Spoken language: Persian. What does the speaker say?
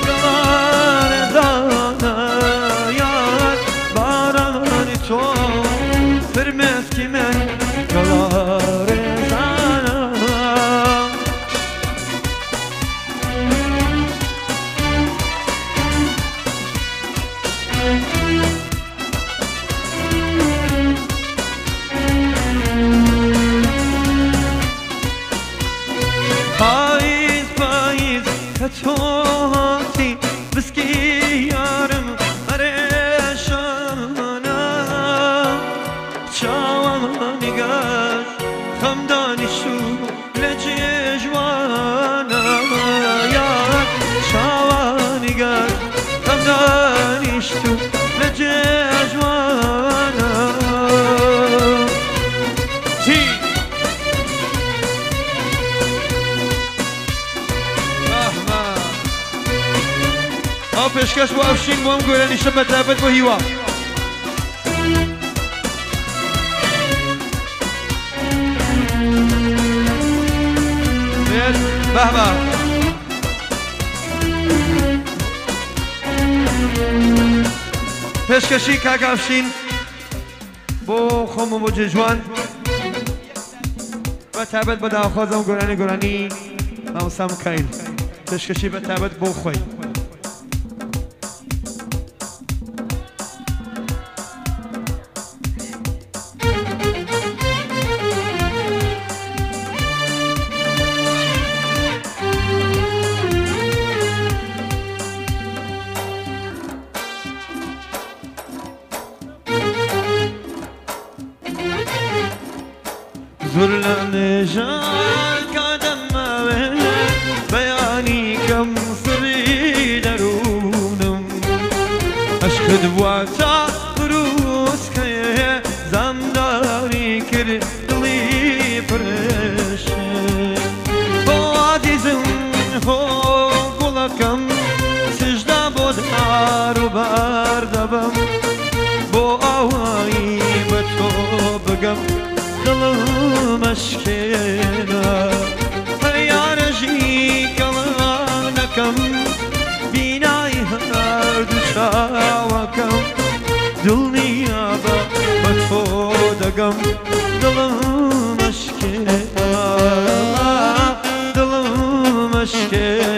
Yalan dana yar baran to Firmes kimen yalar zana Faiz faiz kaçoti biski yarım areşana Çavan nigar kamdani şu lecejwana ya Çavan nigar kamdani şu lecejwana پیشکش با افشین با هم گویرانی شب تابت با هیوا بید بهبه پیشکشی کاک افشین با خم و ججوان و تابت با داخوازم گویرانی نامسام کایل پیشکشی با تابت با خوی زرلان جان کادم ماوه بیانی کم سری درونم عشق دواتا روز که زمداری کرد دلی پرشه با عزیزم خو گلکم سجده بود هارو بردبم با آوایی به تو بگم دلم اشکینا یار جی کلانکم بینای هر دوشاوکم دل نیابا با تو دگم دلم اشکینا دلم اشکینا